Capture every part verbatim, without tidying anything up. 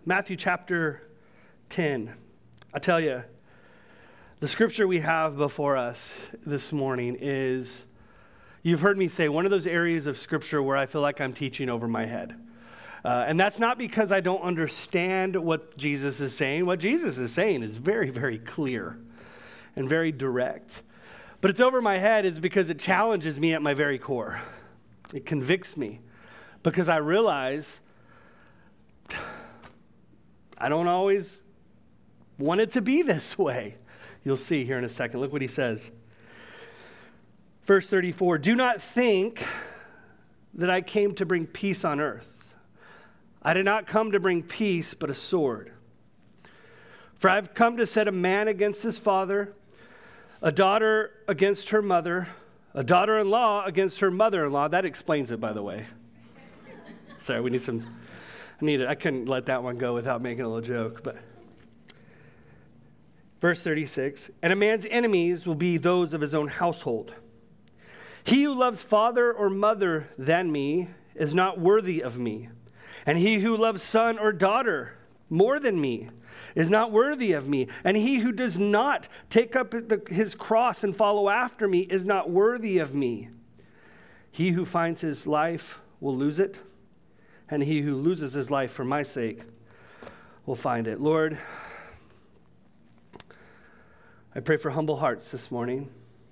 Matthew chapter ten. I tell you, the scripture we have before us this morning is, you've heard me say, one of those areas of scripture where I feel like I'm teaching over my head. Uh, and that's not because I don't understand what Jesus is saying. What Jesus is saying is very, very clear and very direct. But it's over my head is because it challenges me at my very core. It convicts me because I realize I don't always want it to be this way. You'll see here in a second. Look what he says. Verse thirty-four, do not think that I came to bring peace on earth. I did not come to bring peace, but a sword. For I've come to set a man against his father, a daughter against her mother, a daughter-in-law against her mother-in-law. That explains it, by the way. Sorry, we need some, I need it. I couldn't let that one go without making a little joke, but. Verse thirty-six, and a man's enemies will be those of his own household. He who loves father or mother than me is not worthy of me. And he who loves son or daughter more than me is not worthy of me. And he who does not take up the, his cross and follow after me is not worthy of me. He who finds his life will lose it. And he who loses his life for my sake will find it. Lord, I pray for humble hearts this morning.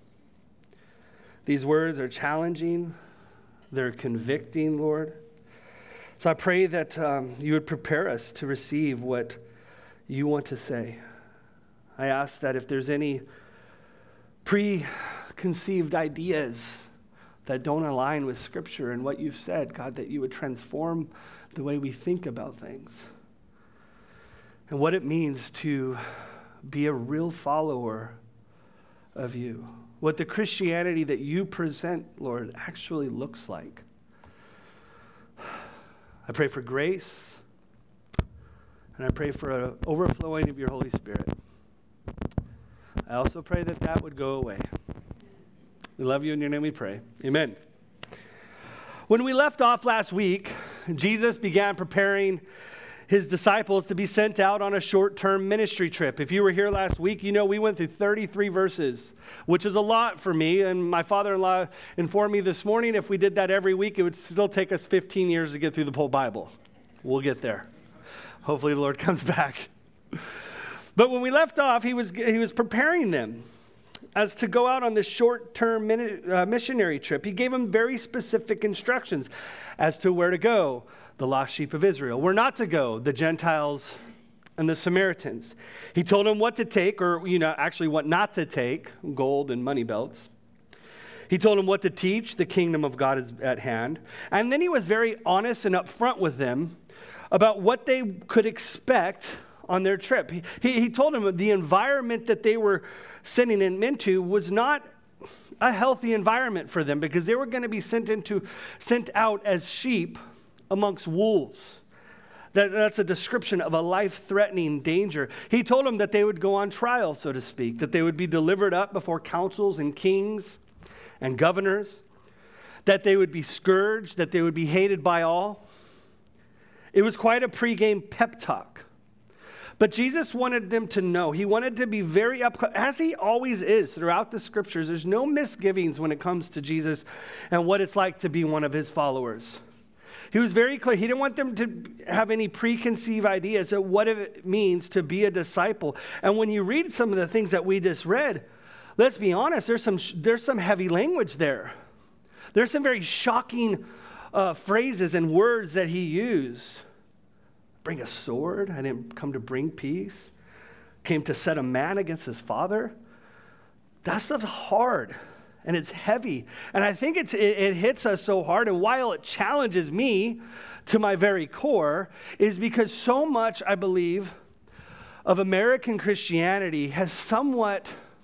These words are challenging. They're convicting, Lord. So I pray that um, you would prepare us to receive what you want to say. I ask that if there's any preconceived ideas that don't align with Scripture and what you've said, God, that you would transform the way we think about things and what it means to be a real follower of you. What the Christianity that you present, Lord, actually looks like. I pray for grace, and I pray for an overflowing of your Holy Spirit. I also pray that that would go away. We love you, in your name we pray. Amen. When we left off last week, Jesus began preparing his disciples to be sent out on a short-term ministry trip. If you were here last week, you know we went through thirty-three verses, which is a lot for me. And my father-in-law informed me this morning if we did that every week, it would still take us fifteen years to get through the whole Bible. We'll get there. Hopefully the Lord comes back. But when we left off, he was he was preparing them as to go out on this short-term mini, uh, missionary trip. He gave them very specific instructions as to where to go. The lost sheep of Israel. We're not to go, the Gentiles and the Samaritans. He told them what to take, or, you know, actually what not to take, gold and money belts. He told them what to teach, the kingdom of God is at hand. And then he was very honest and upfront with them about what they could expect on their trip. He, he, he told them the environment that they were sending them into was not a healthy environment for them, because they were going to be sent into, sent out as sheep amongst wolves. That, that's a description of a life-threatening danger. He told them that they would go on trial, so to speak, that they would be delivered up before councils and kings and governors, that they would be scourged, that they would be hated by all. It was quite a pregame pep talk. But Jesus wanted them to know. He wanted to be very up, as he always is throughout the scriptures. There's no misgivings when it comes to Jesus and what it's like to be one of his followers. He was very clear. He didn't want them to have any preconceived ideas of what it means to be a disciple. And when you read some of the things that we just read, let's be honest, there's some there's some heavy language there. There's some very shocking uh, phrases and words that he used. Bring a sword. I didn't come to bring peace. Came to set a man against his father. That stuff's hard. And it's heavy. And I think it's, it, it hits us so hard. And while it challenges me to my very core, is because so much, I believe, of American Christianity has somewhat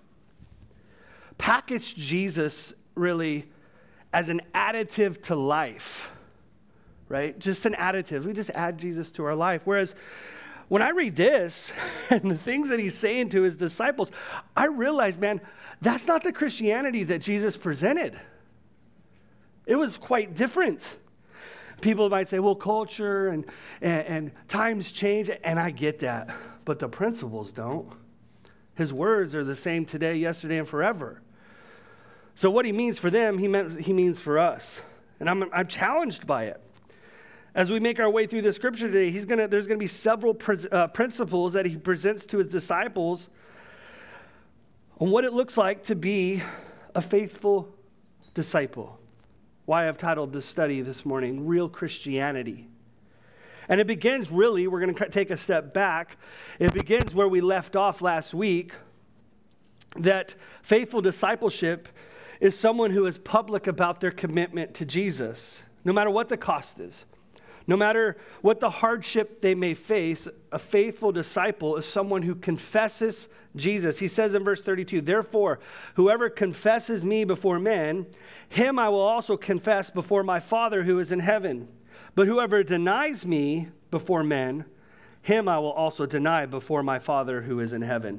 packaged Jesus really as an additive to life, right? Just an additive. We just add Jesus to our life. Whereas when I read this and the things that he's saying to his disciples, I realize, man, that's not the Christianity that Jesus presented. It was quite different. People might say, well, culture and, and, and times change, and I get that, but the principles don't. His words are the same today, yesterday, and forever. So what he means for them, he, meant, he means for us. And I'm, I'm challenged by it. As we make our way through the scripture today, he's gonna, there's going to be several pr- uh, principles that he presents to his disciples on what it looks like to be a faithful disciple. Why I've titled this study this morning, Real Christianity. And it begins really, we're going to take a step back. It begins where we left off last week, that faithful discipleship is someone who is public about their commitment to Jesus, no matter what the cost is. No matter what the hardship they may face, a faithful disciple is someone who confesses Jesus. He says in verse thirty-two, therefore, whoever confesses me before men, him I will also confess before my Father who is in heaven. But whoever denies me before men, him I will also deny before my Father who is in heaven.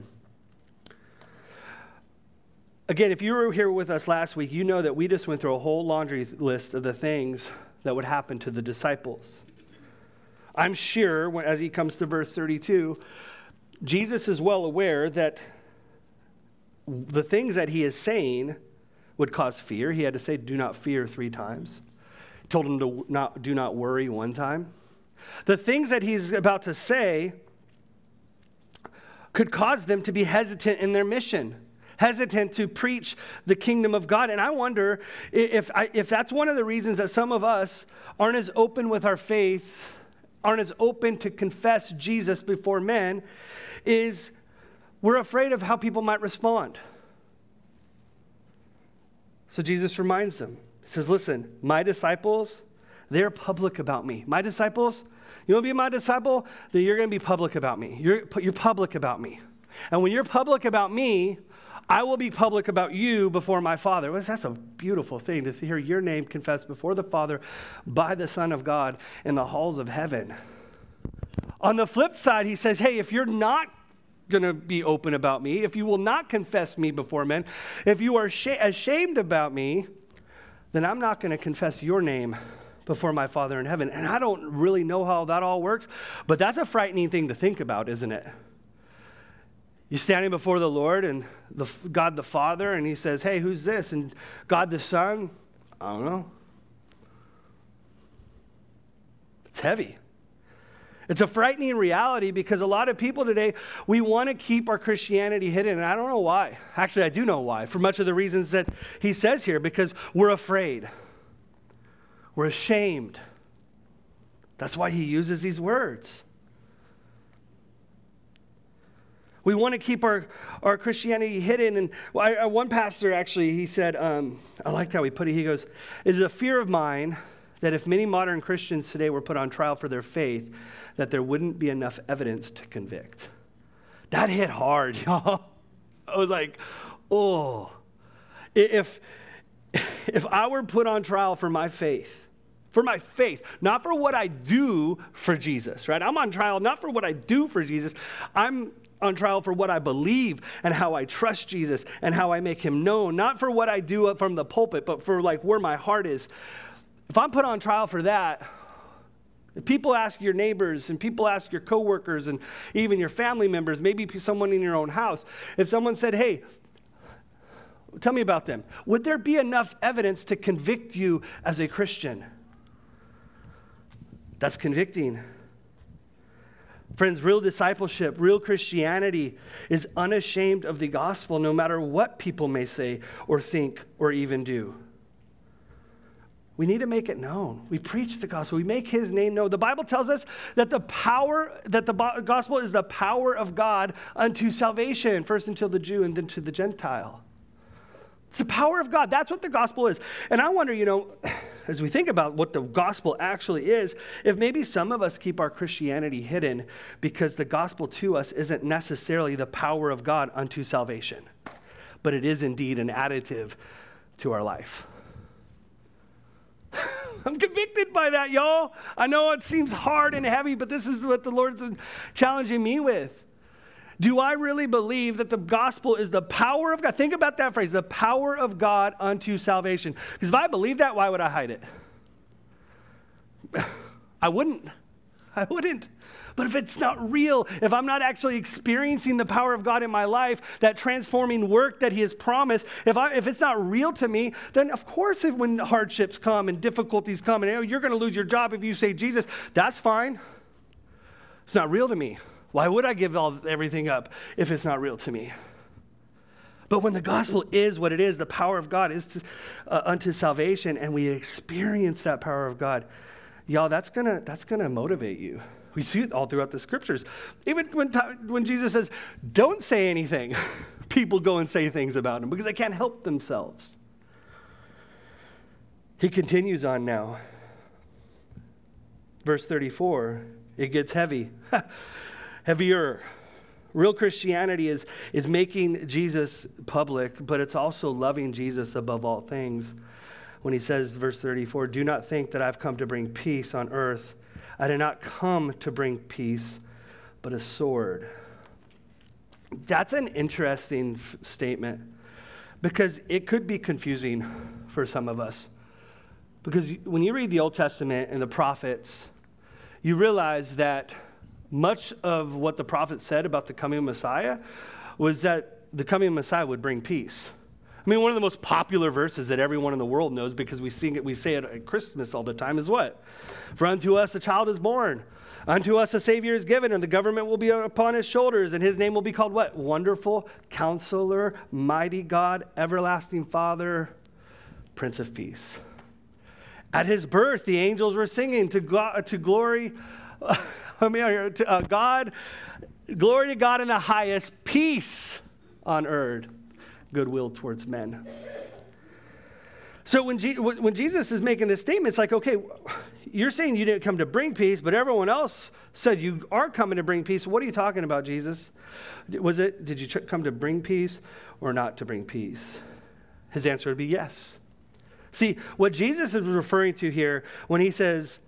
Again, if you were here with us last week, you know that we just went through a whole laundry list of the things that would happen to the disciples. I'm sure, when, as he comes to verse thirty-two, Jesus is well aware that the things that he is saying would cause fear. He had to say, do not fear three times. He told him to not, do not worry one time. The things that he's about to say could cause them to be hesitant in their mission, hesitant to preach the kingdom of God. And I wonder if, I, if that's one of the reasons that some of us aren't as open with our faith, aren't as open to confess Jesus before men, is we're afraid of how people might respond. So Jesus reminds them. He says, listen, my disciples, they're public about me. My disciples, you want to be my disciple? Then you're going to be public about me. You're, you're public about me. And when you're public about me, I will be public about you before my Father. Well, that's a beautiful thing to hear your name confessed before the Father by the Son of God in the halls of heaven. On the flip side, he says, hey, if you're not going to be open about me, if you will not confess me before men, if you are sh- ashamed about me, then I'm not going to confess your name before my Father in heaven. And I don't really know how that all works, but that's a frightening thing to think about, isn't it? You're standing before the Lord and the, God the Father, and he says, hey, who's this? And God the Son, I don't know. It's heavy. It's a frightening reality because a lot of people today, we want to keep our Christianity hidden, and I don't know why. Actually, I do know why, for much of the reasons that he says here, because we're afraid. We're ashamed. That's why he uses these words. We want to keep our, our Christianity hidden. And I, I, one pastor actually, he said, um, I liked how he put it. He goes, it is a fear of mine that if many modern Christians today were put on trial for their faith, that there wouldn't be enough evidence to convict. That hit hard, y'all. I was like, oh. If, if I were put on trial for my faith, for my faith, not for what I do for Jesus, right? I'm on trial not for what I do for Jesus. I'm on trial for what I believe and how I trust Jesus and how I make him known, not for what I do from the pulpit, but for like where my heart is. If I'm put on trial for that, if people ask your neighbors and people ask your coworkers and even your family members, maybe someone in your own house, if someone said, hey, tell me about them, would there be enough evidence to convict you as a Christian? That's convicting. Friends, real discipleship, real Christianity is unashamed of the gospel no matter what people may say or think or even do. We need to make it known. We preach the gospel. We make his name known. The Bible tells us that the power, that the gospel is the power of God unto salvation, first unto the Jew and then to the Gentile. It's the power of God. That's what the gospel is. And I wonder, you know, as we think about what the gospel actually is, if maybe some of us keep our Christianity hidden because the gospel to us isn't necessarily the power of God unto salvation, but it is indeed an additive to our life. I'm convicted by that, y'all. I know it seems hard and heavy, but this is what the Lord's challenging me with. Do I really believe that the gospel is the power of God? Think about that phrase, the power of God unto salvation. Because if I believe that, why would I hide it? I wouldn't. I wouldn't. But if it's not real, if I'm not actually experiencing the power of God in my life, that transforming work that he has promised, if I, if it's not real to me, then of course if, when hardships come and difficulties come and oh, you're going to lose your job if you say Jesus, that's fine. It's not real to me. Why would I give all everything up if it's not real to me? But when the gospel is what it is, the power of God is to, uh, unto salvation, and we experience that power of God, y'all, that's gonna that's gonna motivate you. We see it all throughout the scriptures. Even when, when Jesus says, don't say anything, people go and say things about him because they can't help themselves. He continues on now. Verse thirty-four, it gets heavy. Heavier. Real Christianity is, is making Jesus public, but it's also loving Jesus above all things. When he says, verse thirty-four, do not think that I've come to bring peace on earth. I did not come to bring peace, but a sword. That's an interesting f- statement because it could be confusing for some of us. Because when you read the Old Testament and the prophets, you realize that much of what the prophets said about the coming Messiah was that the coming Messiah would bring peace. I mean, one of the most popular verses that everyone in the world knows because we sing it, we say it at Christmas all the time is what? For unto us a child is born, unto us a Savior is given, and the government will be upon his shoulders, and his name will be called what? Wonderful, Counselor, Mighty God, Everlasting Father, Prince of Peace. At his birth, the angels were singing to God, to glory, uh, I mean, to uh, God, glory to God in the highest, peace on earth, goodwill towards men. So when, G- when Jesus is making this statement, it's like, okay, you're saying you didn't come to bring peace, but everyone else said you are coming to bring peace. What are you talking about, Jesus? Was it, did you tr- come to bring peace or not to bring peace? His answer would be yes. See, what Jesus is referring to here when he says,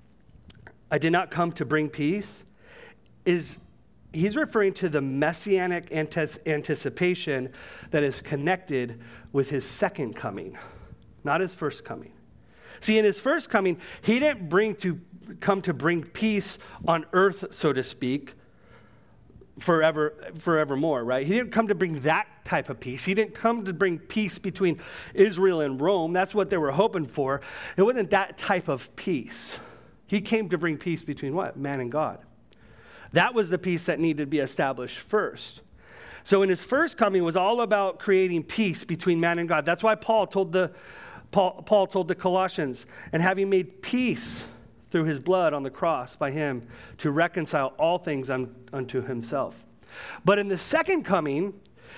I did not come to bring peace, is he's referring to the messianic antes- anticipation that is connected with his second coming, not his first coming. See, in his first coming, he didn't bring to come to bring peace on earth, so to speak, forever, forevermore, right? He didn't come to bring that type of peace. He didn't come to bring peace between Israel and Rome. That's what they were hoping for. It wasn't that type of peace. He came to bring peace between what? Man and God. That was the peace that needed to be established first. So in his first coming, it was all about creating peace between man and God. That's why Paul told the Paul, Paul told the Colossians, and having made peace through his blood on the cross by him to reconcile all things un, unto himself. But in the second coming,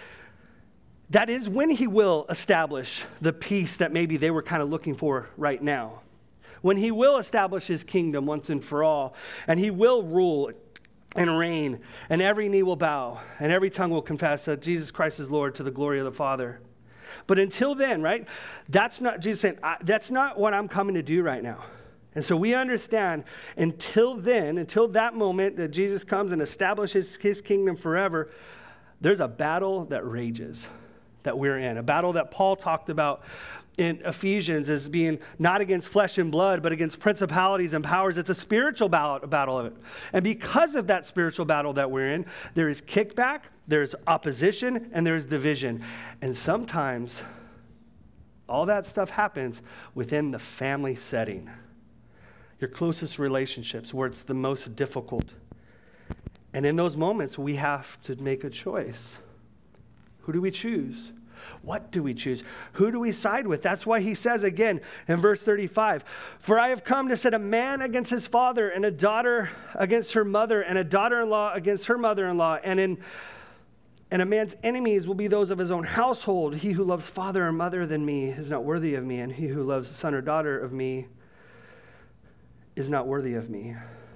that is when he will establish the peace that maybe they were kind of looking for right now. When he will establish his kingdom once and for all, and he will rule and reign, and every knee will bow, and every tongue will confess that Jesus Christ is Lord to the glory of the Father. But until then, right, that's not, Jesus saying, I, that's not what I'm coming to do right now. And so we understand until then, until that moment that Jesus comes and establishes his kingdom forever, there's a battle that rages that we're in, a battle that Paul talked about in Ephesians as being not against flesh and blood, but against principalities and powers. It's a spiritual battle, battle of it. And because of that spiritual battle that we're in, there is kickback, there's opposition, and there's division. And sometimes all that stuff happens within the family setting, your closest relationships, where it's the most difficult. And in those moments, we have to make a choice. Who do we choose? What do we choose? Who do we side with? That's why he says again in verse thirty-five, for I have come to set a man against his father, and a daughter against her mother, and a daughter-in-law against her mother-in-law, and in and a man's enemies will be those of his own household. He who loves father or mother than me is not worthy of me, and he who loves son or daughter of me is not worthy of me.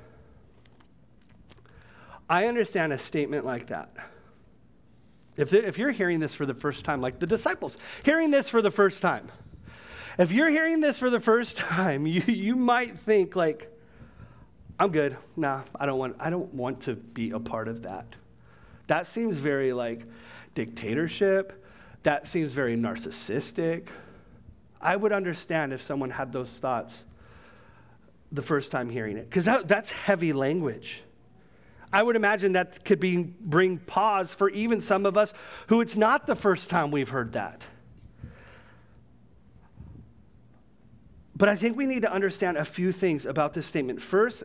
I understand a statement like that. If, the, if you're hearing this for the first time, like the disciples, hearing this for the first time, if you're hearing this for the first time, you, you might think like, I'm good. Nah, I don't want, I don't want to be a part of that. That seems very like dictatorship. That seems very narcissistic. I would understand if someone had those thoughts the first time hearing it, because that, that's heavy language. I would imagine that could be bring pause for even some of us who it's not the first time we've heard that. But I think we need to understand a few things about this statement. First,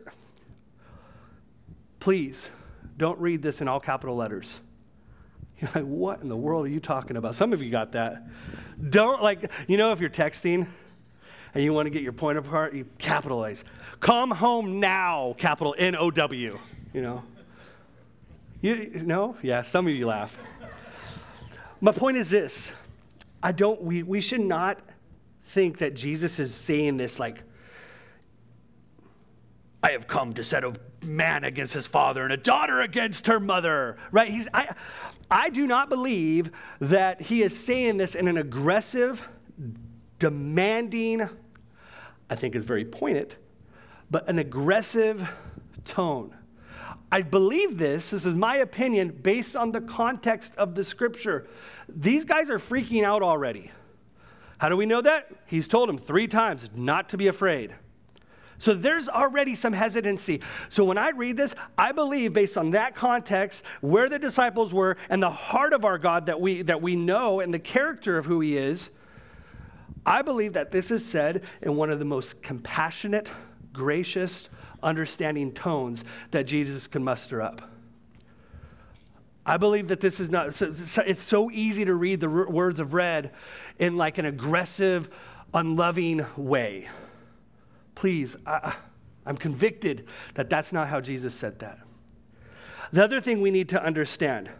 please don't read this in all capital letters. You're like, what in the world are you talking about? Some of you got that. Don't, like, you know, if you're texting and you want to get your point apart, you capitalize. Come home now, capital N O W, you know. You no? Yeah, some of you laugh. My point is this. I don't, we, we should not think that Jesus is saying this like, I have come to set a man against his father and a daughter against her mother, right? He's, I, I do not believe that he is saying this in an aggressive, demanding, I think it's very poignant, but an aggressive tone. I believe this, this is my opinion, based on the context of the scripture. These guys are freaking out already. How do we know that? He's told them three times not to be afraid. So there's already some hesitancy. So when I read this, I believe based on that context, where the disciples were, and the heart of our God that we that we know, and the character of who he is, I believe that this is said in one of the most compassionate, gracious, understanding tones that Jesus can muster up. I believe that this is not, it's so easy to read the words of Red in like an aggressive, unloving way. Please, I, I'm convicted that that's not how Jesus said that. The other thing we need to understand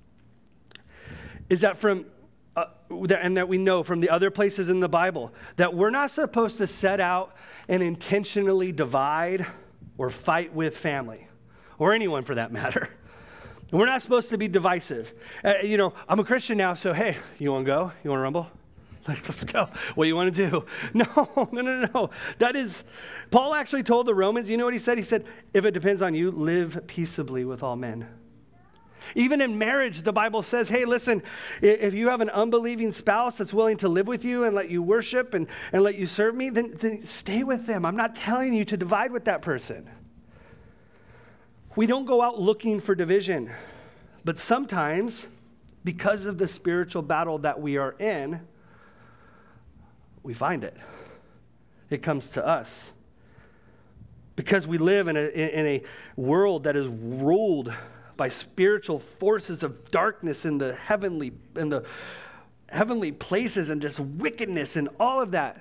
is that from, uh, and that we know from the other places in the Bible, that we're not supposed to set out and intentionally divide or fight with family, or anyone for that matter. We're not supposed to be divisive. Uh, you know, I'm a Christian now, so hey, you want to go? You want to rumble? Like, let's go. What do you want to do? No, no, no, no. That is, Paul actually told the Romans, you know what he said? He said, if it depends on you, live peaceably with all men. Even in marriage, the Bible says, hey, listen, if you have an unbelieving spouse that's willing to live with you and let you worship and, and let you serve me, then, then stay with them. I'm not telling you to divide with that person. We don't go out looking for division, but sometimes, because of the spiritual battle that we are in, we find it. It comes to us. Because we live in a, in a world that is ruled by spiritual forces of darkness in the heavenly, in the heavenly places, and just wickedness and all of that,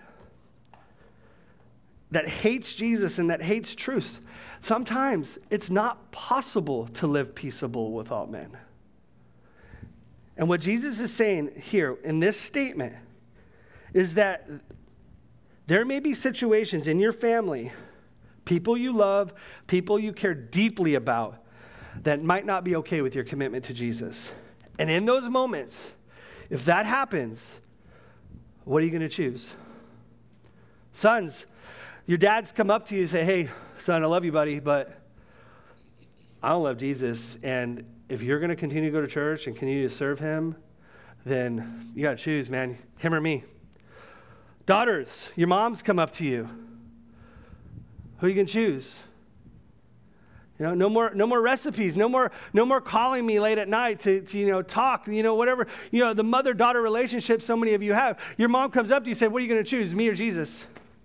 that hates Jesus and that hates truth. Sometimes it's not possible to live peaceable with all men. And what Jesus is saying here in this statement is that there may be situations in your family, people you love, people you care deeply about, that might not be okay with your commitment to Jesus. And in those moments, if that happens, what are you going to choose? Sons, your dads come up to you and say, hey, son, I love you, buddy, but I don't love Jesus. And if you're going to continue to go to church and continue to serve him, then you got to choose, man, him or me. Daughters, your moms come up to you. Who are you going to choose? You know, no more, no more recipes, no more, no more calling me late at night to, to, you know, talk, you know, whatever, you know, the mother-daughter relationship so many of you have. Your mom comes up to you and says, what are you going to choose, me or Jesus?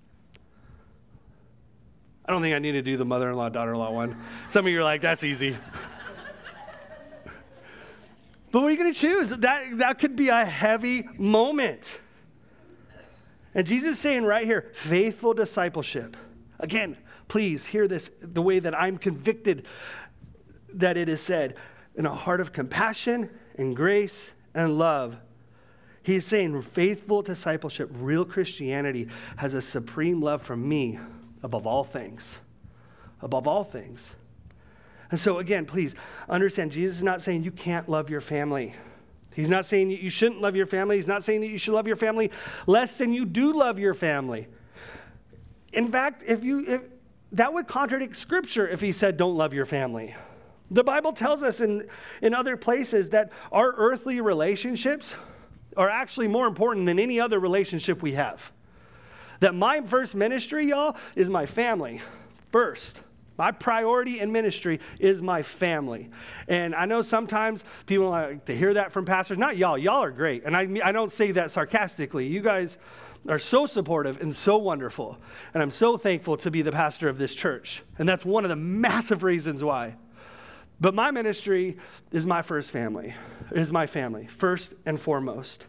I don't think I need to do the mother-in-law, daughter-in-law one. Some of you are like, that's easy. But what are you going to choose? That, that could be a heavy moment. And Jesus is saying right here, faithful discipleship. Again, please hear this the way that I'm convicted that it is said, in a heart of compassion and grace and love. He's saying faithful discipleship, real Christianity, has a supreme love for me above all things. Above all things. And so again, please understand, Jesus is not saying you can't love your family. He's not saying you shouldn't love your family. He's not saying that you should love your family less than you do love your family. In fact, if you if, that would contradict Scripture if he said don't love your family. The Bible tells us in, in other places that our earthly relationships are actually more important than any other relationship we have. That my first ministry, y'all, is my family. first. My priority in ministry is my family. And I know sometimes people like to hear that from pastors. Not y'all. Y'all are great. And I, I don't say that sarcastically. You guys are so supportive and so wonderful. And I'm so thankful to be the pastor of this church. And that's one of the massive reasons why. But my ministry is my first family, is my family, first and foremost.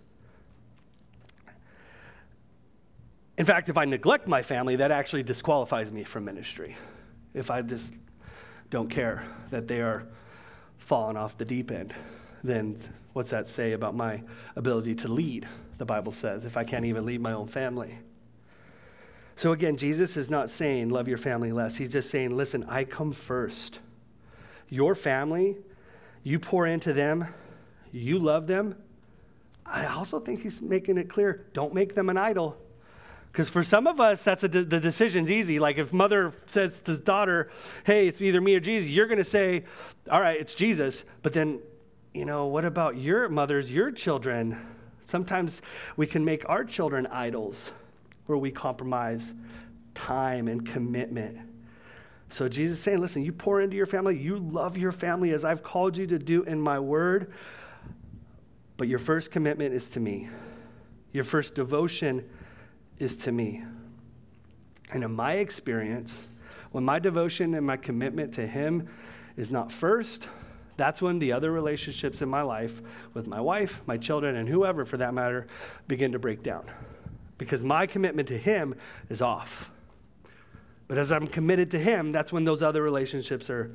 In fact, if I neglect my family, that actually disqualifies me from ministry. If I just don't care that they are falling off the deep end, then what's that say about my ability to lead, the Bible says, if I can't even lead my own family? So again, Jesus is not saying love your family less. He's just saying, listen, I come first. Your family, you pour into them, you love them. I also think he's making it clear, don't make them an idol. Because for some of us, that's a de- the decision's easy. Like if mother says to daughter, hey, it's either me or Jesus, you're going to say, all right, it's Jesus. But then, you know, what about your mothers, your children? Sometimes we can make our children idols where we compromise time and commitment. So Jesus is saying, listen, you pour into your family, you love your family as I've called you to do in my word, but your first commitment is to me. Your first devotion is to me. And in my experience, when my devotion and my commitment to him is not first, that's when the other relationships in my life with my wife, my children, and whoever for that matter begin to break down. Because my commitment to him is off. But as I'm committed to him, that's when those other relationships are,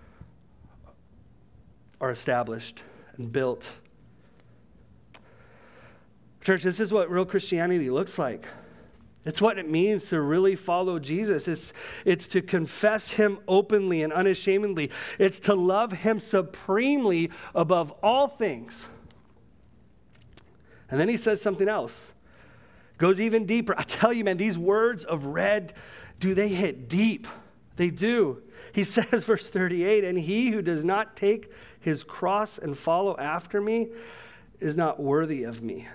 are established and built. Church, this is what real Christianity looks like. It's what it means to really follow Jesus. It's, it's to confess him openly and unashamedly. It's to love him supremely above all things. And then he says something else. Goes even deeper. I tell you, man, these words of red, do they hit deep? They do. He says, verse thirty-eight, and he who does not take his cross and follow after me is not worthy of me.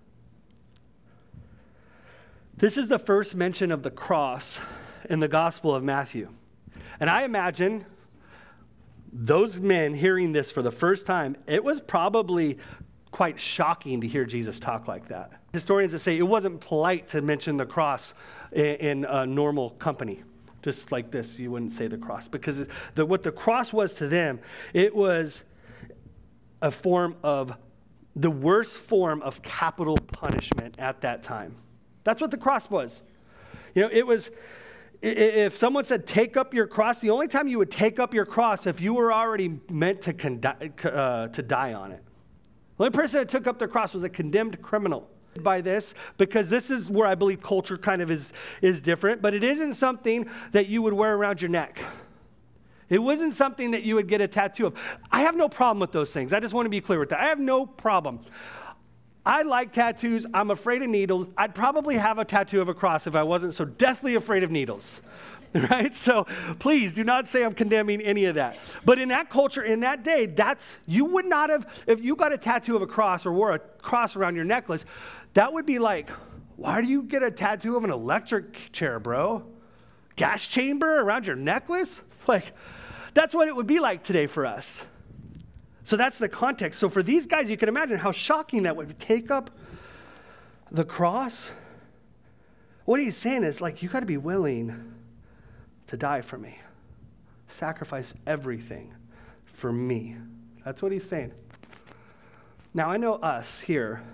This is the first mention of the cross in the Gospel of Matthew. And I imagine those men hearing this for the first time, it was probably quite shocking to hear Jesus talk like that. Historians that say it wasn't polite to mention the cross in, in a normal company. Just like this, you wouldn't say the cross. Because the, what the cross was to them, it was a form of, the worst form of capital punishment at that time. That's what the cross was. You know, it was, if someone said, take up your cross, the only time you would take up your cross if you were already meant to, condi- uh, to die on it. The only person that took up their cross was a condemned criminal. By this, because this is where I believe culture kind of is, is different, but it isn't something that you would wear around your neck. It wasn't something that you would get a tattoo of. I have no problem with those things. I just want to be clear with that. I have no problem. I like tattoos. I'm afraid of needles. I'd probably have a tattoo of a cross if I wasn't so deathly afraid of needles, right? So please do not say I'm condemning any of that. But in that culture, in that day, that's, you would not have, if you got a tattoo of a cross or wore a cross around your necklace, that would be like, why do you get a tattoo of an electric chair, bro? Gas chamber around your necklace? Like, that's what it would be like today for us. So that's the context. So for these guys, you can imagine how shocking that would take up the cross. What he's saying is, like, you got to be willing to die for me. Sacrifice everything for me. That's what he's saying. Now, I know us here,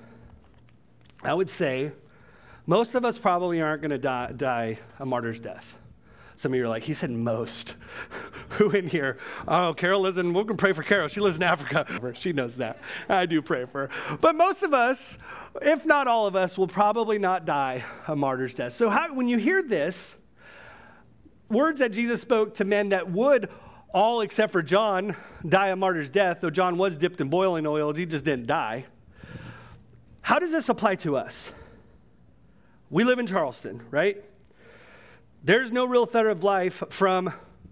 I would say most of us probably aren't going to die, die a martyr's death. Some of you are like, he said most. Who in here? Oh, Carol lives in, we're going to pray for Carol. She lives in Africa. She knows that. I do pray for her. But most of us, if not all of us, will probably not die a martyr's death. So how, when you hear this, words that Jesus spoke to men that would all except for John die a martyr's death, though John was dipped in boiling oil, he just didn't die. How does this apply to us? We live in Charleston, right? There's no real threat of life from,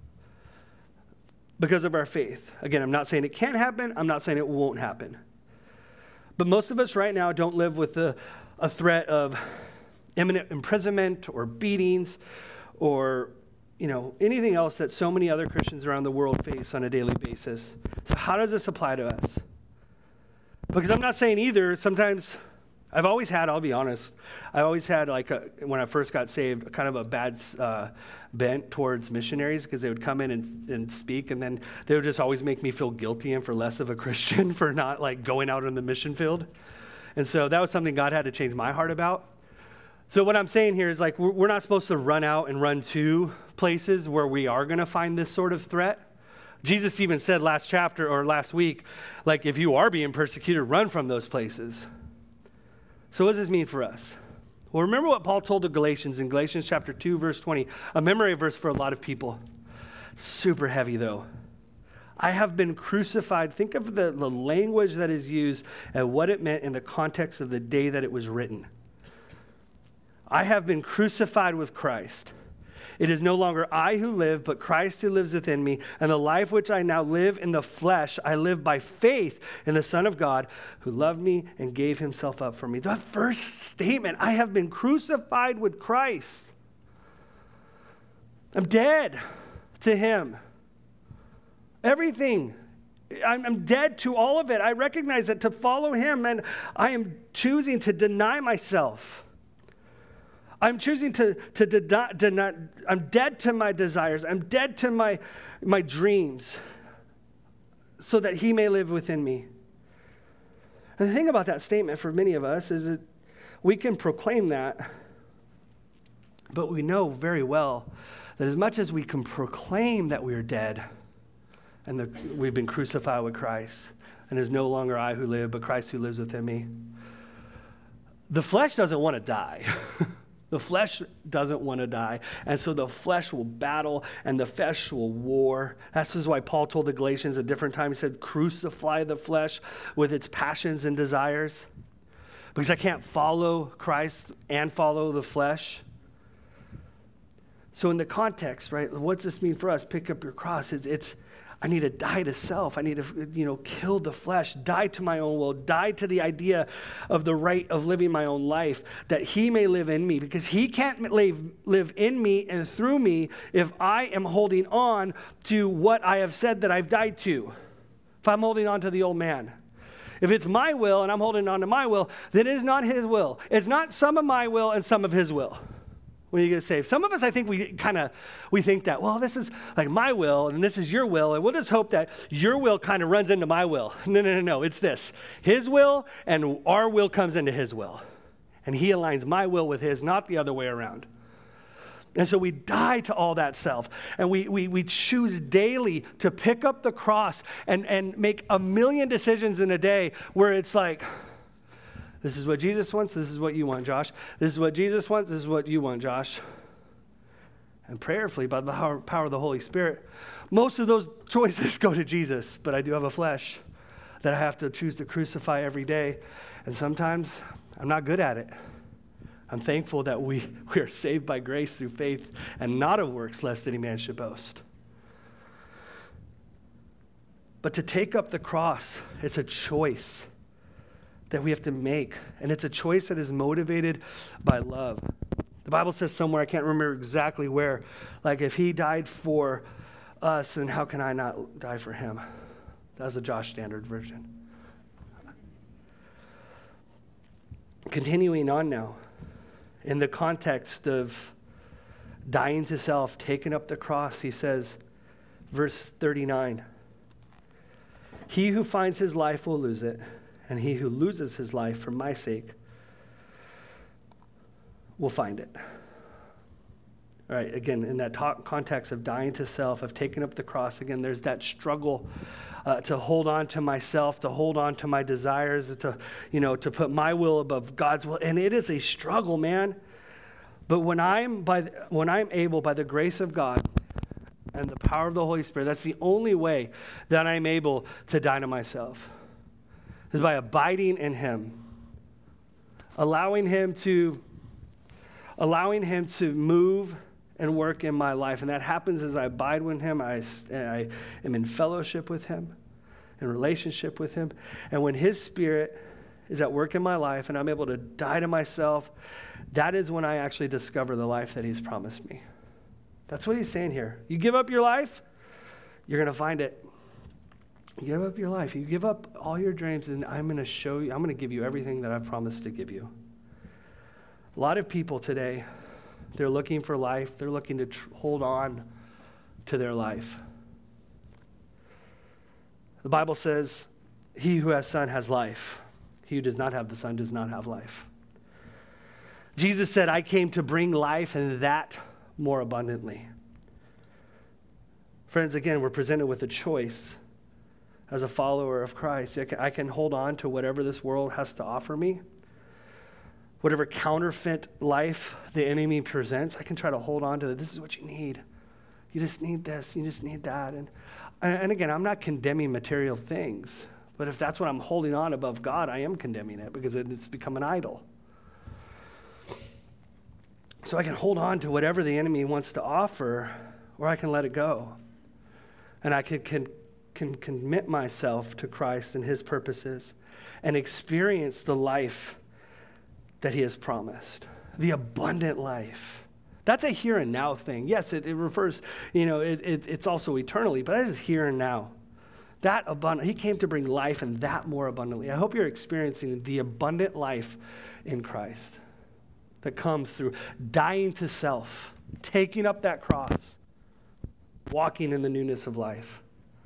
because of our faith. Again, I'm not saying it can't happen. I'm not saying it won't happen. But most of us right now don't live with a, a threat of imminent imprisonment or beatings or you know, anything else that so many other Christians around the world face on a daily basis. So how does this apply to us? Because I'm not saying either. Sometimes I've always had, I'll be honest, I always had like a, when I first got saved, kind of a bad uh, bent towards missionaries because they would come in and, and speak, and then they would just always make me feel guilty and for less of a Christian for not like going out in the mission field. And so that was something God had to change my heart about. So what I'm saying here is like we're, we're not supposed to run out and run to places where we are going to find this sort of threat. Jesus even said last chapter or last week, like if you are being persecuted, run from those places. So what does this mean for us? Well, remember what Paul told the Galatians in Galatians chapter two, verse twenty, a memory verse for a lot of people. Super heavy though. I have been crucified. Think of the, the language that is used and what it meant in the context of the day that it was written. I have been crucified with Christ. It is no longer I who live, but Christ who lives within me. And the life which I now live in the flesh, I live by faith in the Son of God who loved me and gave himself up for me. The first statement, I have been crucified with Christ. I'm dead to him. Everything. I'm, I'm dead to all of it. I recognize that to follow him, and I am choosing to deny myself. I'm choosing to, to deny, deny, I'm dead to my desires. I'm dead to my, my dreams so that he may live within me. And the thing about that statement for many of us is that we can proclaim that, but we know very well that as much as we can proclaim that we are dead and that we've been crucified with Christ and it is no longer I who live, but Christ who lives within me, the flesh doesn't want to die. The flesh doesn't want to die, and so the flesh will battle, and the flesh will war. This is why Paul told the Galatians at different times, he said, crucify the flesh with its passions and desires, because I can't follow Christ and follow the flesh. So in the context, right, what's this mean for us? Pick up your cross. It's, it's I need to die to self. I need to, you know, kill the flesh, die to my own will, die to the idea of the right of living my own life, that he may live in me, because he can't live, live in me and through me if I am holding on to what I have said that I've died to, if I'm holding on to the old man. If it's my will and I'm holding on to my will, then it is not his will. It's not some of my will and some of his will. When you get saved. Some of us, I think we kind of, we think that, well, this is like my will and this is your will, and we'll just hope that your will kind of runs into my will. No, no, no, no, it's this. His will and our will comes into his will. And he aligns my will with his, not the other way around. And so we die to all that self, and we we we choose daily to pick up the cross and, and make a million decisions in a day where it's like, this is what Jesus wants. This is what you want, Josh. This is what Jesus wants. This is what you want, Josh. And prayerfully, by the power, power of the Holy Spirit, most of those choices go to Jesus. But I do have a flesh that I have to choose to crucify every day. And sometimes I'm not good at it. I'm thankful that we, we are saved by grace through faith and not of works, lest any man should boast. But to take up the cross, it's a choice that we have to make. And it's a choice that is motivated by love. The Bible says somewhere, I can't remember exactly where, like if he died for us, then how can I not die for him? That's a Josh Standard version. Continuing on now, in the context of dying to self, taking up the cross, he says, verse thirty-nine, he who finds his life will lose it, and he who loses his life for my sake will find it. All right, again, in that talk, context of dying to self, of taking up the cross, again, there's that struggle uh, to hold on to myself, to hold on to my desires, to, you know, to put my will above God's will. And it is a struggle, man. But when I'm, by the, when I'm able, by the grace of God and the power of the Holy Spirit, that's the only way that I'm able to die to myself. Is by abiding in him, allowing him to, allowing him to move and work in my life. And that happens as I abide with him. I, I am in fellowship with him, in relationship with him. And when his spirit is at work in my life and I'm able to die to myself, that is when I actually discover the life that he's promised me. That's what he's saying here. You give up your life, you're going to find it. You give up your life. You give up all your dreams, and I'm going to show you, I'm going to give you everything that I've promised to give you. A lot of people today, they're looking for life. They're looking to tr- hold on to their life. The Bible says, he who has Son has life. He who does not have the Son does not have life. Jesus said, I came to bring life and that more abundantly. Friends, again, we're presented with a choice as a follower of Christ. I can, I can hold on to whatever this world has to offer me. Whatever counterfeit life the enemy presents, I can try to hold on to that. This is what you need. You just need this. You just need that. And, and again, I'm not condemning material things. But if that's what I'm holding on above God, I am condemning it because it's become an idol. So I can hold on to whatever the enemy wants to offer, or I can let it go. And I can, can, can commit myself to Christ and his purposes and experience the life that he has promised, the abundant life. That's a here and now thing. Yes, it, it refers, you know, it, it, it's also eternally, but that is here and now. That abundant, he came to bring life and that more abundantly. I hope you're experiencing the abundant life in Christ that comes through dying to self, taking up that cross, walking in the newness of life.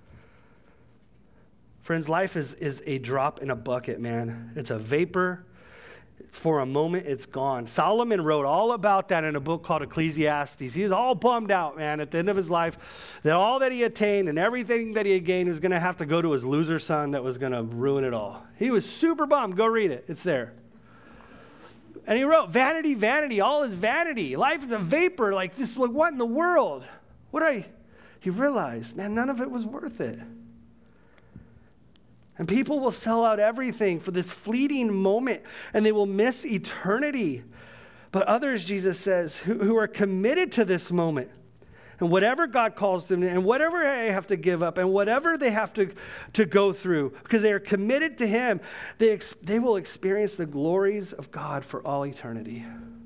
Friends, life is, is a drop in a bucket, man. It's a vapor. It's for a moment, it's gone. Solomon wrote all about that in a book called Ecclesiastes. He was all bummed out, man, at the end of his life, that all that he attained and everything that he had gained was going to have to go to his loser son that was going to ruin it all. He was super bummed. Go read it. It's there. And he wrote, vanity, vanity, all is vanity. Life is a vapor. Like, just like, what in the world? What I? He realized, man, none of it was worth it. And people will sell out everything for this fleeting moment, and they will miss eternity. But others, Jesus says, who, who are committed to this moment, and whatever God calls them, and whatever they have to give up, and whatever they have to, to go through, because they are committed to him, they, ex, they will experience the glories of God for all eternity.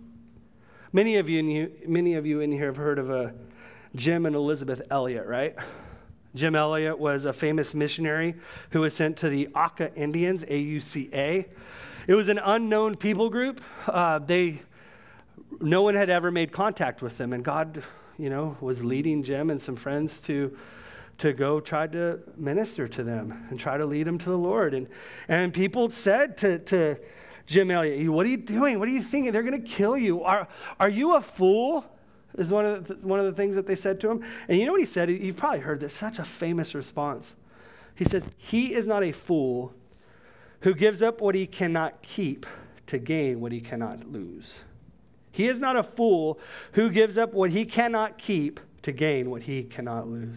Many of you, in you, many of you in here have heard of a Jim and Elizabeth Elliot, right? Jim Elliot was a famous missionary who was sent to the Auca Indians, A U C A. It was an unknown people group. Uh, they, no one had ever made contact with them, and God, you know, was leading Jim and some friends to, to go try to minister to them and try to lead them to the Lord. And and people said to to Jim Elliot, "What are you doing? What are you thinking? They're going to kill you. Are are you a fool?" Is one of the, one of the things that they said to him. And you know what he said? You've probably heard this, such a famous response. He says, he is not a fool who gives up what he cannot keep to gain what he cannot lose. He is not a fool who gives up what he cannot keep to gain what he cannot lose.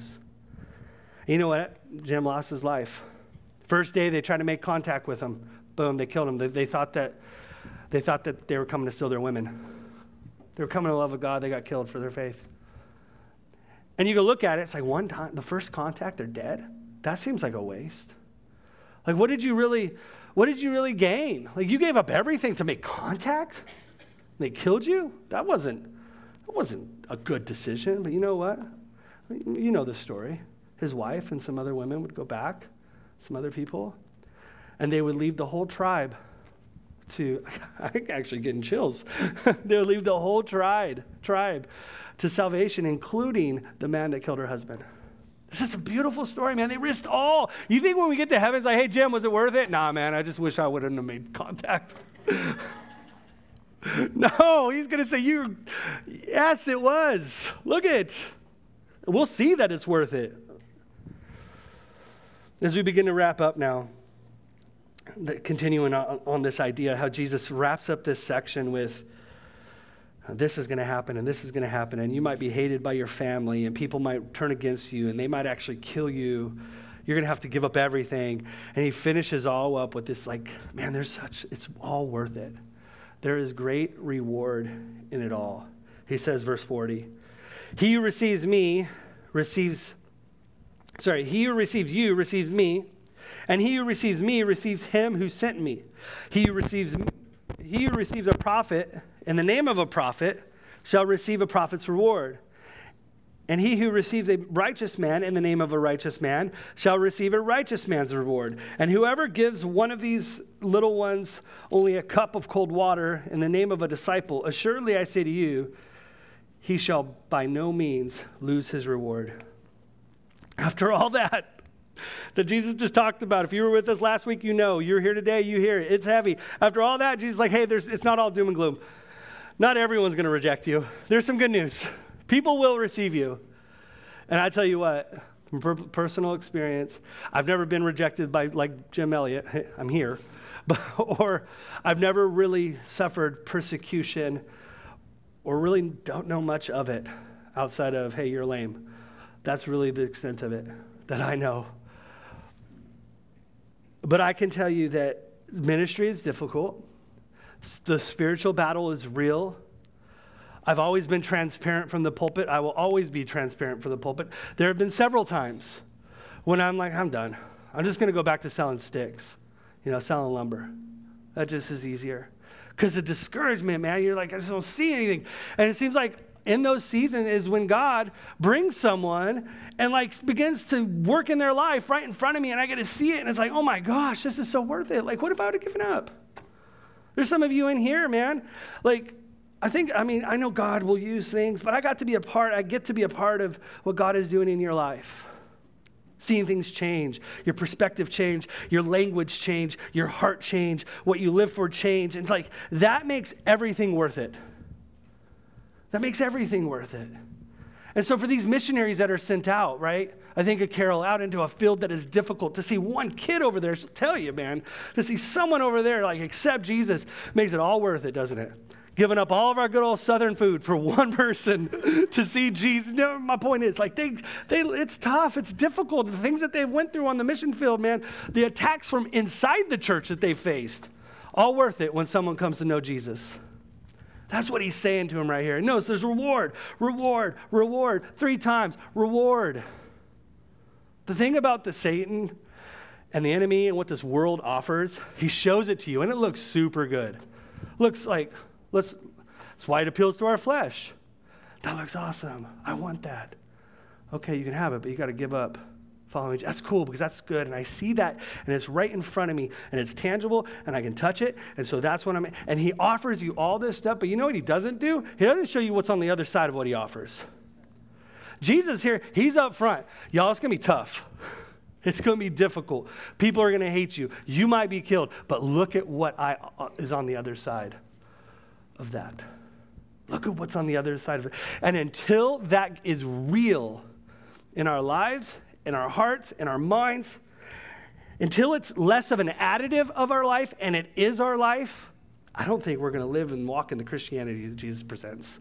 You know what? Jim lost his life. First day they tried to make contact with him. Boom, they killed him. They, they thought that they thought that they were coming to steal their women. They were coming to love of God. They got killed for their faith. And you go look at it. It's like one time, the first contact, they're dead. That seems like a waste. Like, what did you really, what did you really gain? Like, you gave up everything to make contact? They killed you? That wasn't, that wasn't a good decision. But you know what? You know the story. His wife and some other women would go back, some other people, and they would leave the whole tribe to, I'm actually getting chills. They would leave the whole tribe, tribe to salvation, including the man that killed her husband. This is a beautiful story, man. They risked all. You think when we get to heaven, it's like, hey, Jim, was it worth it? Nah, man, I just wish I wouldn't have made contact. No, he's going to say, you, yes, it was. Look at it. We'll see that it's worth it. As we begin to wrap up now, continuing on, on this idea, how Jesus wraps up this section with, this is going to happen, and this is going to happen, and you might be hated by your family, and people might turn against you, and they might actually kill you. You're going to have to give up everything. And he finishes all up with this, like, man, there's such, it's all worth it. There is great reward in it all. He says, verse forty, he who receives me receives, sorry, he who receives you receives me, and he who receives me receives him who sent me. He who receives he who receives a prophet in the name of a prophet shall receive a prophet's reward. And he who receives a righteous man in the name of a righteous man shall receive a righteous man's reward. And whoever gives one of these little ones only a cup of cold water in the name of a disciple, assuredly I say to you, he shall by no means lose his reward. After all that, that Jesus just talked about, if you were with us last week, you know, you're here today, you hear it, it's heavy. After all that, Jesus is like, hey, there's, it's not all doom and gloom. Not everyone's going to reject you. There's some good news. People will receive you. And I tell you what, from per- personal experience, I've never been rejected by like Jim Elliott, hey, I'm here, but, or I've never really suffered persecution or really don't know much of it outside of, hey, you're lame. That's really the extent of it that I know. But I can tell you that ministry is difficult. The spiritual battle is real. I've always been transparent from the pulpit. I will always be transparent from the pulpit. There have been several times when I'm like, I'm done. I'm just going to go back to selling sticks, you know, selling lumber. That just is easier. Because the discouragement, man, you're like, I just don't see anything. And it seems like in those seasons is when God brings someone and like begins to work in their life right in front of me, and I get to see it, and it's like, oh my gosh, this is so worth it. Like, what if I would have given up? There's some of you in here, man. Like, I think, I mean, I know God will use things, but I got to be a part, I get to be a part of what God is doing in your life. Seeing things change, your perspective change, your language change, your heart change, what you live for change. And like, that makes everything worth it. That makes everything worth it. And so for these missionaries that are sent out, right? I think of Carol out into a field that is difficult. To see one kid over there, she'll tell you, man, to see someone over there like accept Jesus makes it all worth it, doesn't it? Giving up all of our good old Southern food for one person to see Jesus. No, my point is, like, they, they, it's tough. It's difficult. The things that they went through on the mission field, man, the attacks from inside the church that they faced, all worth it when someone comes to know Jesus. That's what he's saying to him right here. Notice there's reward, reward, reward, three times, reward. The thing about the Satan and the enemy and what this world offers, he shows it to you, and it looks super good. Looks like, let's, that's why it appeals to our flesh. That looks awesome. I want that. Okay, you can have it, but you got to give up following. That's cool because that's good, and I see that, and it's right in front of me, and it's tangible, and I can touch it, and so that's what I'm, and he offers you all this stuff, but you know what he doesn't do? He doesn't show you what's on the other side of what he offers. Jesus here, he's up front. Y'all, it's going to be tough. It's going to be difficult. People are going to hate you. You might be killed, but look at what I uh, is on the other side of that. Look at what's on the other side of it. And until that is real in our lives, in our hearts, in our minds, until it's less of an additive of our life and it is our life, I don't think we're going to live and walk in the Christianity that Jesus presents.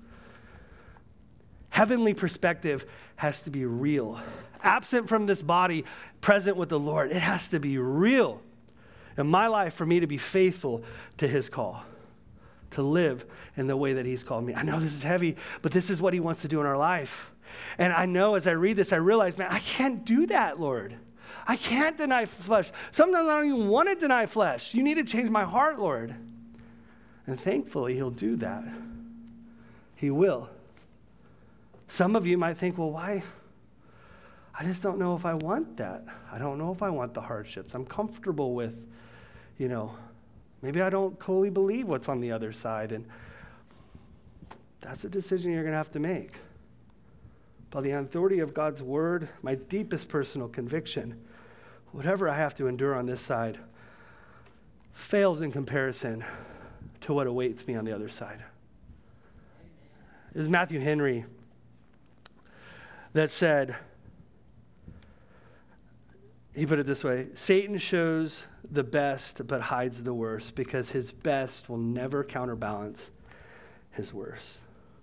Heavenly perspective has to be real. Absent from this body, present with the Lord. It has to be real in my life for me to be faithful to his call, to live in the way that he's called me. I know this is heavy, but this is what he wants to do in our life. And I know as I read this, I realize, man, I can't do that, Lord. I can't deny flesh. Sometimes I don't even want to deny flesh. You need to change my heart, Lord. And thankfully, he'll do that. He will. Some of you might think, well, why? I just don't know if I want that. I don't know if I want the hardships. I'm comfortable with, you know, maybe I don't totally believe what's on the other side. And that's a decision you're going to have to make. By the authority of God's word, my deepest personal conviction, whatever I have to endure on this side fails in comparison to what awaits me on the other side. It was Matthew Henry that said, he put it this way, Satan shows the best but hides the worst because his best will never counterbalance his worst.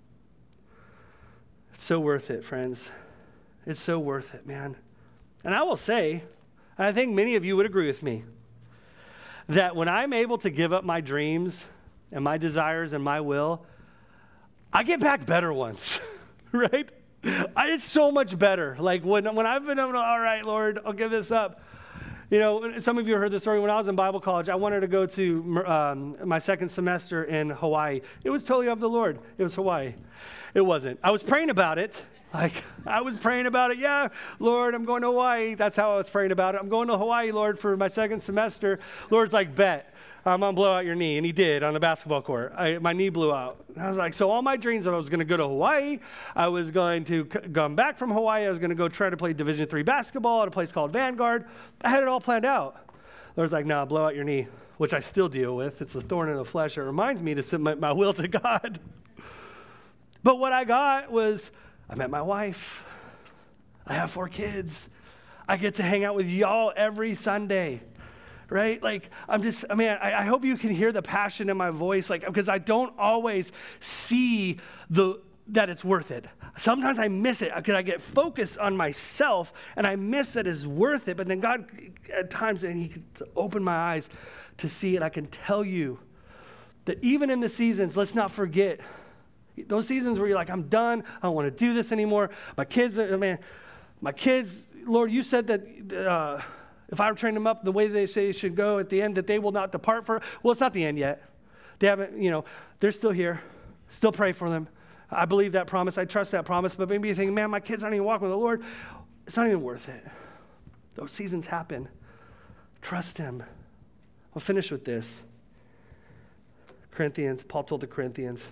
It's so worth it, friends. It's so worth it, man. And I will say, and I think many of you would agree with me, that when I'm able to give up my dreams and my desires and my will, I get back better ones, right? I, it's so much better. Like when, when I've been able to, all right, Lord, I'll give this up. You know, some of you heard the story. When I was in Bible college, I wanted to go to um, my second semester in Hawaii. It was totally of the Lord. It was Hawaii. It wasn't. I was praying about it. Like, I was praying about it. Yeah, Lord, I'm going to Hawaii. That's how I was praying about it. I'm going to Hawaii, Lord, for my second semester. Lord's like, bet. I'm going to blow out your knee. And he did on the basketball court. I, my knee blew out. And I was like, so all my dreams that I was going to go to Hawaii, I was going to c- come back from Hawaii, I was going to go try to play Division three basketball at a place called Vanguard. I had it all planned out. Lord's like, no, blow out your knee, which I still deal with. It's a thorn in the flesh. It reminds me to submit my will to God. But what I got was, I met my wife. I have four kids. I get to hang out with y'all every Sunday. Right? Like, I'm just, I mean, I, I hope you can hear the passion in my voice, like, because I don't always see the that it's worth it. Sometimes I miss it because I get focused on myself and I miss that it's worth it. But then God, at times, and he can open my eyes to see it. I can tell you that even in the seasons, let's not forget those seasons where you're like, I'm done. I don't want to do this anymore. My kids, I mean, my kids, Lord, you said that, uh, if I train them up the way they say it should go at the end, that they will not depart for, well, it's not the end yet. They haven't, you know, they're still here. Still pray for them. I believe that promise. I trust that promise. But maybe you think, man, my kids aren't even walking with the Lord. It's not even worth it. Those seasons happen. Trust him. I'll finish with this. Corinthians, Paul told the Corinthians,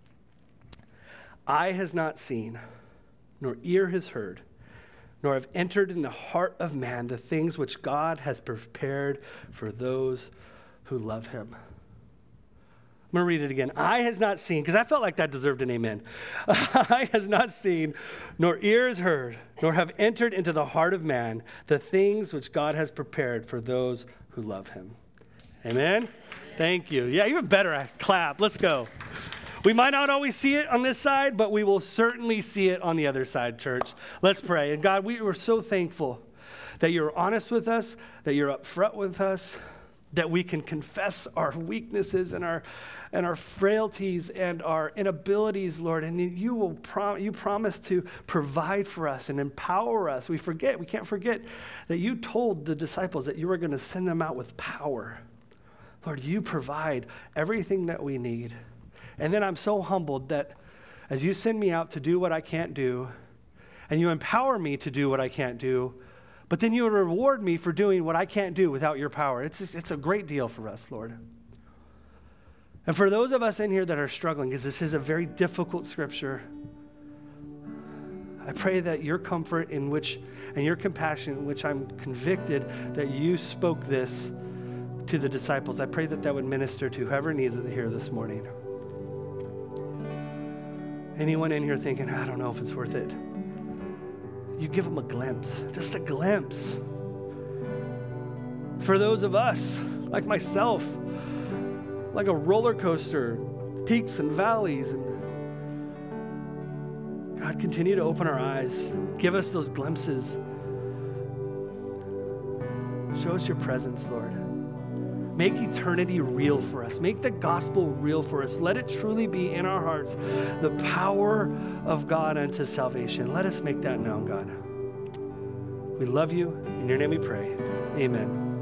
eye has not seen, nor ear has heard, nor have entered in the heart of man the things which God has prepared for those who love him. I'm going to read it again. Eye has not seen, because I felt like that deserved an amen. Eye has not seen, nor ear has heard, nor have entered into the heart of man the things which God has prepared for those who love him. Amen? Thank you. Yeah, even better. I clap. Let's go. We might not always see it on this side, but we will certainly see it on the other side, church. Let's pray. And God, we are so thankful that you're honest with us, that you're upfront with us, that we can confess our weaknesses and our and our frailties and our inabilities, Lord, and you will prom- you promise to provide for us and empower us. We forget, we can't forget that you told the disciples that you were going to send them out with power. Lord, you provide everything that we need. And then I'm so humbled that as you send me out to do what I can't do, and you empower me to do what I can't do, but then you reward me for doing what I can't do without your power. It's just, it's a great deal for us, Lord. And for those of us in here that are struggling, because this is a very difficult scripture, I pray that your comfort in which, and your compassion in which I'm convicted that you spoke this to the disciples, I pray that that would minister to whoever needs it here this morning. Anyone in here thinking, I don't know if it's worth it? You give them a glimpse, just a glimpse. For those of us, like myself, like a roller coaster, peaks and valleys. And God, continue to open our eyes. Give us those glimpses. Show us your presence, Lord. Make eternity real for us. Make the gospel real for us. Let it truly be in our hearts the power of God unto salvation. Let us make that known, God. We love you. In your name we pray. Amen.